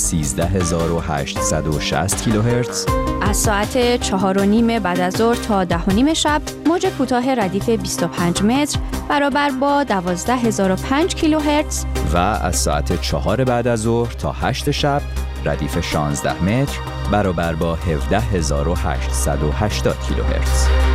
13860 کیلوهرتز. از ساعت 4:30 بعد از ظهر تا 10:30 شب موج کوتاه ردیف 25 متر برابر با 12005 کیلوهرتز. و از ساعت 4 بعد از ظهر تا 8 شب ردیف 16 متر برابر با 17880 کیلوهرتز.